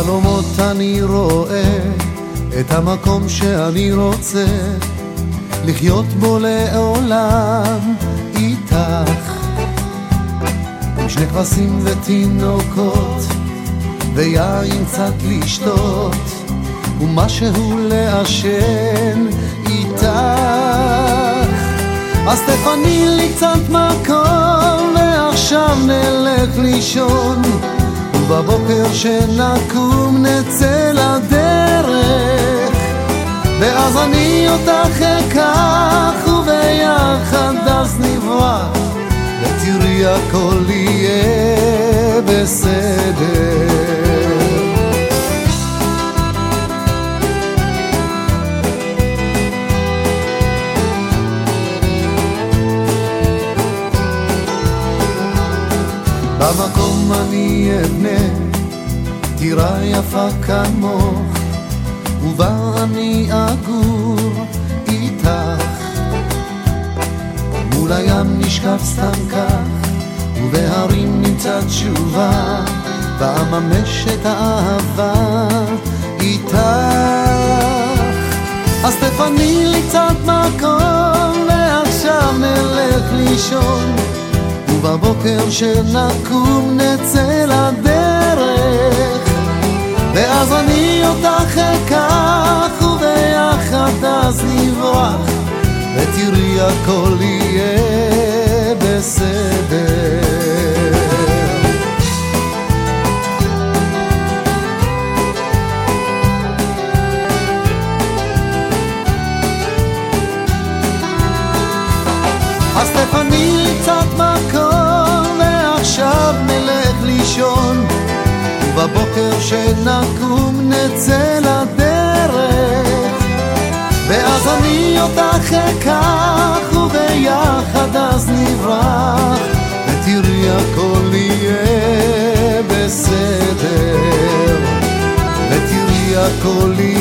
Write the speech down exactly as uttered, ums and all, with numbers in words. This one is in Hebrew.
בחלומות אני רואה את המקום שאני רוצה לחיות בו לעולם איתך, עם שני כבשים ותינוקות ויין קצת לשתות ומשהו לעשן איתך. אז תפני לי קצת מקום ועכשיו נלך לישון, ובבוקר שנקום נצא לדרך, ואז אני אותך אקח וביחד אז נברח, ותראי הכל יהיה בסדר. במקום אני אבנה טירה יפה כמוך, ובה אני אגור איתך, מול הים נשכב סתם כך, ובהרים נמצא תשובה, ואממש את האהבה איתך. אז תפני לי קצת מקום ועכשיו נלך לישון, ובבוקר שנקום נצא לדרך, ואז אני אותך אקח וביחד אז נברח, ותראי הכל יהיה בסדר. אז תפני לי קצת מקום ועכשיו נלך לישון, ובבוקר שנקום נצא לדרך, ואז אני אותך אקח וביחד אז נברח, ותראי הכל יהיה בסדר, ותראי הכל יהיה